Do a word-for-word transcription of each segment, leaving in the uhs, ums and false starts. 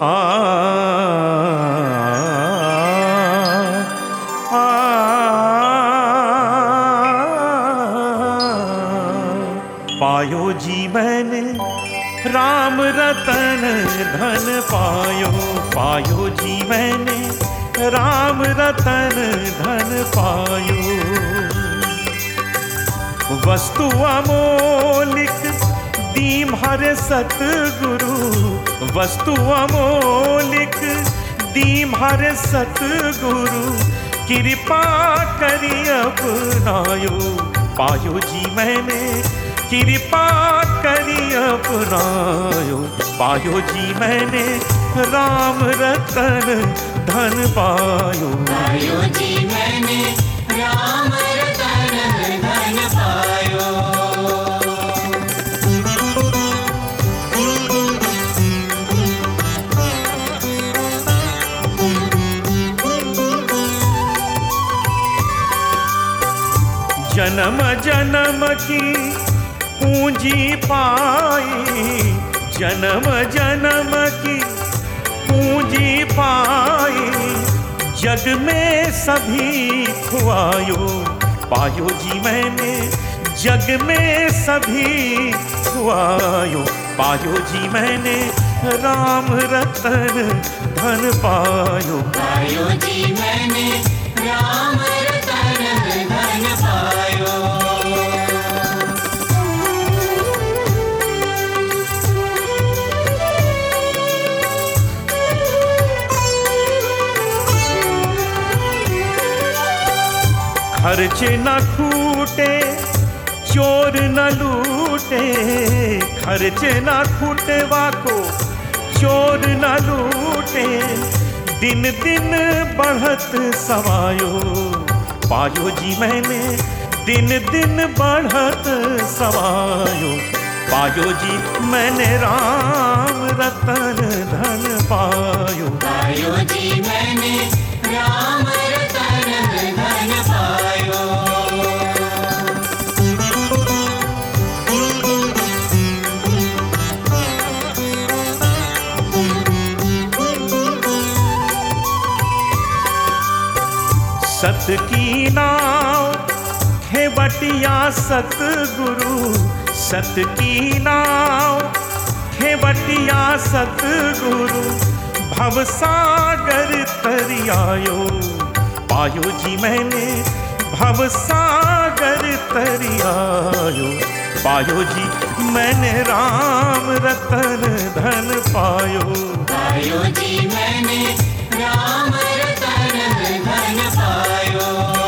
आ आ पायो जी मैंने राम रतन धन पायो, पायो जी मैंने राम रतन धन पायो। वस्तु अमोलिक दीम हरे सतगुरु, वस्तु अमोलिक दीम हरे सतगुरु, कृपा करी अपनायो। पायो जी मैंने कृपा करी अपनायो, पायो जी मैंने राम रतन धन पायो। पायो जी मैंने राम रतन धन पायो। जन्म जन्म की पूंजी पाई, जन्म जन्म की पूंजी पाई, जग में सभी खुआयो। पायो जी मैंने जग में सभी खुआयो, पायो जी मैंने राम रतन धन पायो। पायो जी मैंने राम रतन धन पायो। खर्च न खूटे चोर न लूटे, खर्च न खूटे वाको चोर न लूटे, दिन दिन बढ़त सवायो। पायो जी मैंने दिन दिन बढ़त सवायो, पायो जी मैंने राम रतन धन पायो। पायो जी मैंने राम रतन धन पायो। सत की नाव खेवटिया सतगुरु, सत की नाव खेवटिया सतगुरु, भवसागर तरियायो। पायो जी मैंने भवसागर तरियायो, पायो जी मैंने राम रतन धन पायो। पायो जी मैंने राम रतन धन पायो।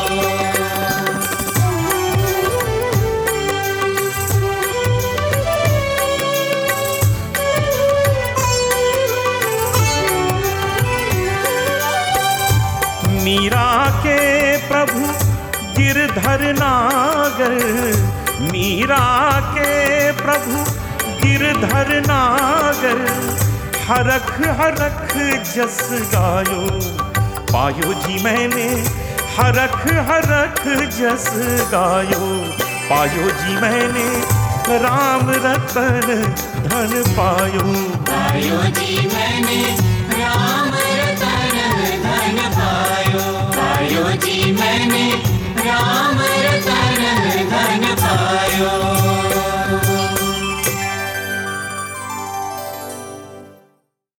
मीरा के प्रभु गिरधर नागर, मीरा के प्रभु गिरधर नागर, हरख हरख जस गायो। पायो जी मैंने हरख हरख जस गायो, पायो जी मैंने राम रतन धन पायो। पायो जी मैंने राम रतन धन पायो। पायो जी मैंने राम रतन धन पायो।